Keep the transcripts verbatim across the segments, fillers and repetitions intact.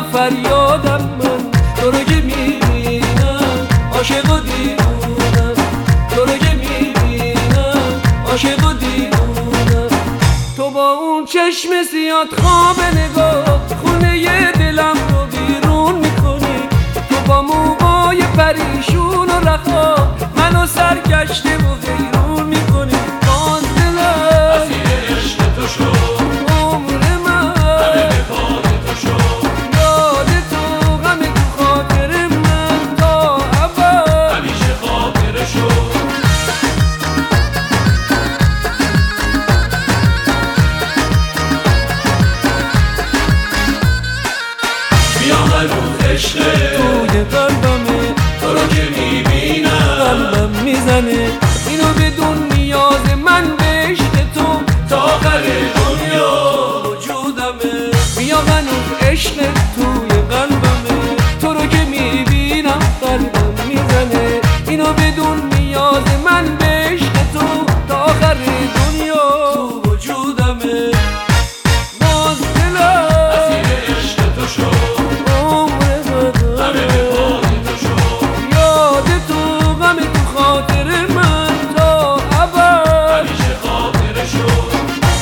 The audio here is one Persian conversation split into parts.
بیا فریادم من تو رو که میبینم عاشق و دیوونم تو رو که میبینم عاشق و دیوونم تو با اون چشم سیاد خواب نگاه خونه ی دلم رو بیرون میکنی تو با موهای پریشون و رخا منو سرگشته و حیرون میکنی باز دلم اسیر عشق تو شد عمر من همه به پای تو شد یاد تو غم تو خاطر من تا ابد همیشه خاطره شد بیا هنوز عشقه توی قلبمه تو رو که میبینم قلبم میزنه اینو بدون نیاز من به عشق تو تا آخر دنیا وجودمه بیا هنوز عشق توی قلبمه تو رو که میبینم قلبم میزنه اینو بدون نیاز من به عشق تو تا آخر دنیا تو وجودمه باز دلم اسیر عشق تو شد عمر من همه به پای تو شد یاد تو غم تو خاطر من تا ابد همیشه خاطره شد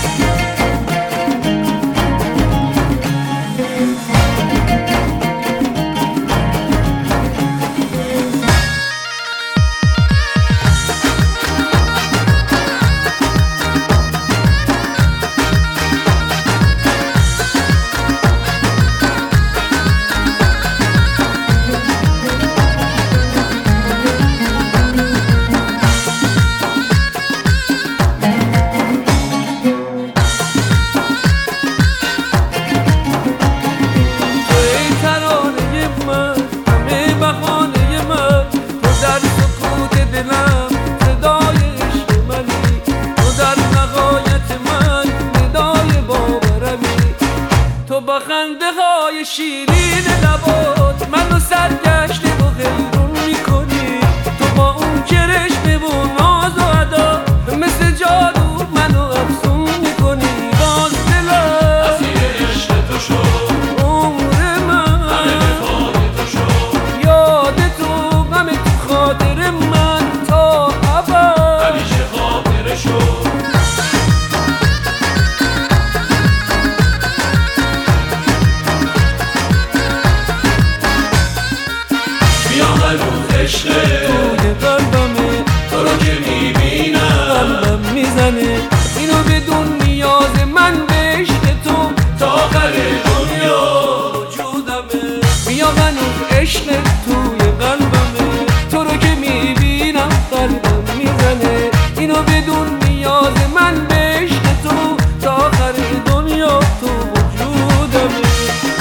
ای ترانه من همه بهانه من تو در سکوت دلم صدای عشق منی تو در نهایت من ندای باورمی تو با خنده های شیرین لبات منو سرگشته و حیرون میکنی تو با اون کرشمه و ناز و ادا مثل جادو منو افسون میکنی باز دلم اسیر عشق تو شد عمر من همه به پای تو شد یاد تو غم تو خاطر من تا ابد همیشه خاطره شد بیا هنوز عشقه توی قلبمه تو رو که میبینم قلبم میزنه اینو بدون نیاز من به عشق تو تا آخر دنیا وجودمه بیا هنوز عشق توی قلبمه تو رو که میبینم قلبم میزنه اینو بدون نیاز من به عشق تو تا آخر دنیا تو وجودمه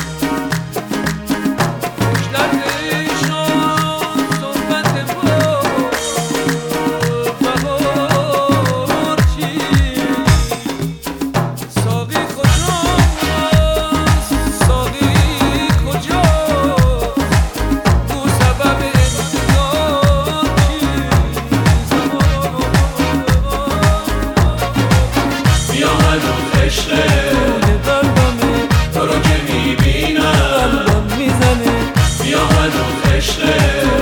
بیا هنوز عشقه تو رو که میبینم قلبم میزنه بیا هنوز عشقه